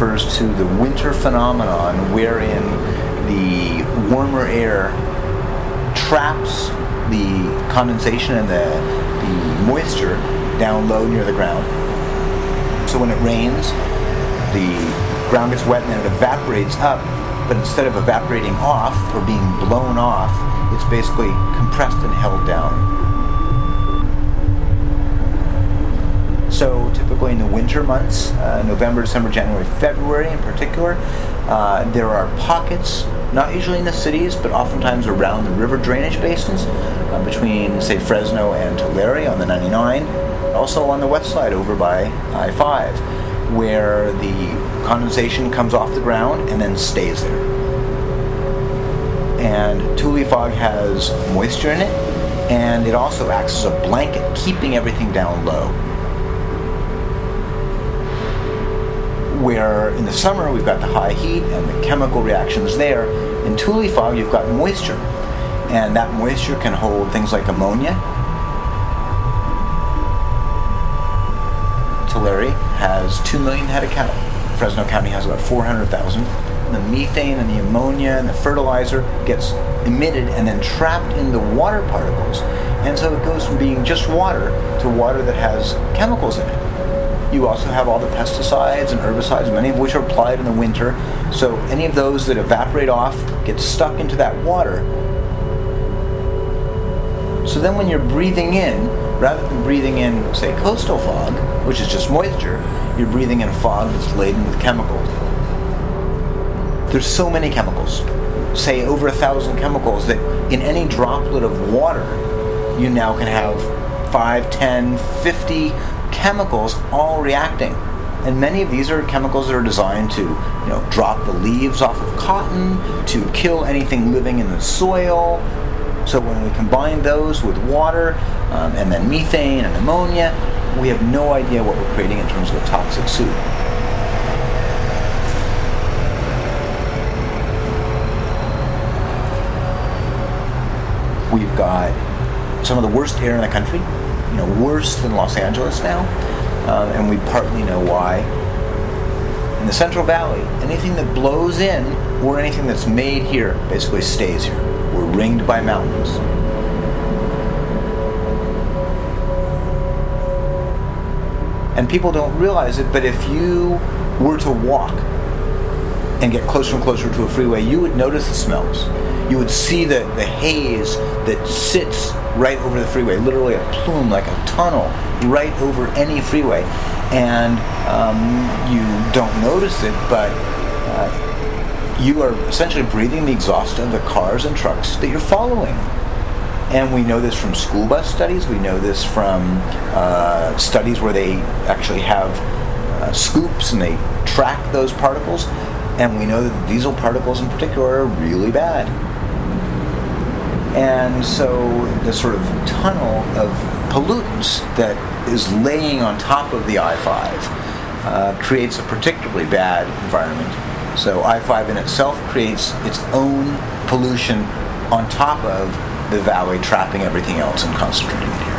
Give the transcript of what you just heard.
refers to the winter phenomenon wherein the warmer air traps the condensation and the moisture down low near the ground. So when it rains, the ground gets wet and then it evaporates up, but instead of evaporating off or being blown off, it's basically compressed and held down. So typically in the winter months, November, December, January, February in particular, there are pockets, not usually in the cities, but oftentimes around the river drainage basins, between, say, Fresno and Tulare on the 99, also on the west side over by I-5, where the condensation comes off the ground and then stays there. And Tule fog has moisture in it, and it also acts as a blanket, keeping everything down low. Where in the summer we've got the high heat and the chemical reactions there, in Tule fog you've got moisture, and that moisture can hold things like ammonia. Tulare has 2 million head of cattle. Fresno County has about 400,000. The methane and the ammonia and the fertilizer gets emitted and then trapped in the water particles, and so it goes from being just water to water that has chemicals in it. You also have all the pesticides and herbicides, many of which are applied in the winter, so any of those that evaporate off get stuck into that water. So then when you're breathing in, rather than breathing in, say, coastal fog, which is just moisture, you're breathing in a fog that's laden with chemicals. There's so many chemicals, say over 1,000 chemicals, that in any droplet of water, you now can have 5, 10, 50 chemicals all reacting. And many of these are chemicals that are designed to, drop the leaves off of cotton, to kill anything living in the soil. So when we combine those with water, and then methane and ammonia, we have no idea what we're creating in terms of a toxic soup. We've got some of the worst air in the country, worse than Los Angeles now, and we partly know why. In the Central Valley, anything that blows in or anything that's made here basically stays here. We're ringed by mountains. And people don't realize it, but if you were to walk and get closer and closer to a freeway, you would notice the smells. You would see the haze that sits right over the freeway, literally a plume, like a tunnel, right over any freeway. And you don't notice it, but you are essentially breathing the exhaust of the cars and trucks that you're following. And we know this from school bus studies. We know this from studies where they actually have scoops and they track those particles. And we know that the diesel particles in particular are really bad. And so the sort of tunnel of pollutants that is laying on top of the I-5 creates a particularly bad environment. So I-5 in itself creates its own pollution on top of the valley trapping everything else and concentrating it here.